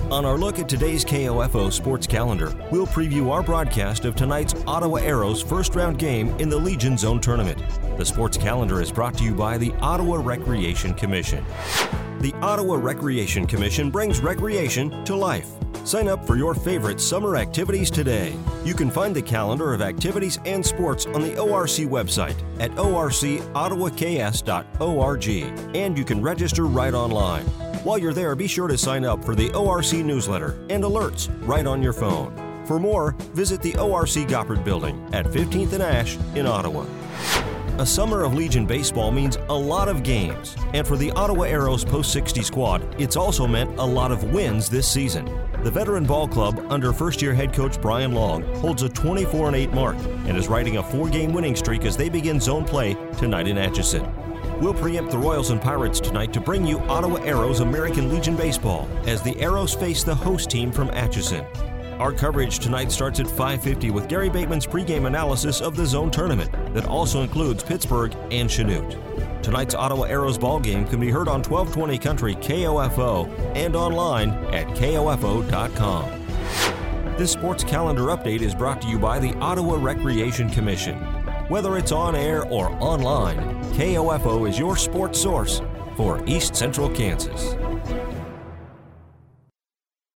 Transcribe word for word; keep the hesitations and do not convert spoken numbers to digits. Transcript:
On our look at today's K O F O sports calendar, we'll preview our broadcast of tonight's Ottawa Arrows first round game in the Legion Zone Tournament. The sports calendar is brought to you by the Ottawa Recreation Commission. The Ottawa Recreation Commission brings recreation to life. Sign up for your favorite summer activities today. You can find the calendar of activities and sports on the O R C website at o r c ottawa k s dot org, and you can register right online. While you're there, be sure to sign up for the O R C newsletter and alerts right on your phone. For more, visit the O R C Goppert Building at fifteenth and Ash in Ottawa. A summer of Legion baseball means a lot of games, and for the Ottawa Arrows post sixty squad, it's also meant a lot of wins this season. The veteran ball club, under first-year head coach Brian Long, holds a twenty-four and eight mark and is riding a four-game winning streak as they begin zone play tonight in Atchison. We'll preempt the Royals and Pirates tonight to bring you Ottawa Arrows American Legion Baseball as the Arrows face the host team from Atchison. Our coverage tonight starts at five fifty with Gary Bateman's pregame analysis of the Zone Tournament that also includes Pittsburgh and Chanute. Tonight's Ottawa Arrows ball game can be heard on twelve twenty Country K O F O and online at k o f o dot com. This sports calendar update is brought to you by the Ottawa Recreation Commission. Whether it's on air or online, K O F O is your sports source for East Central Kansas.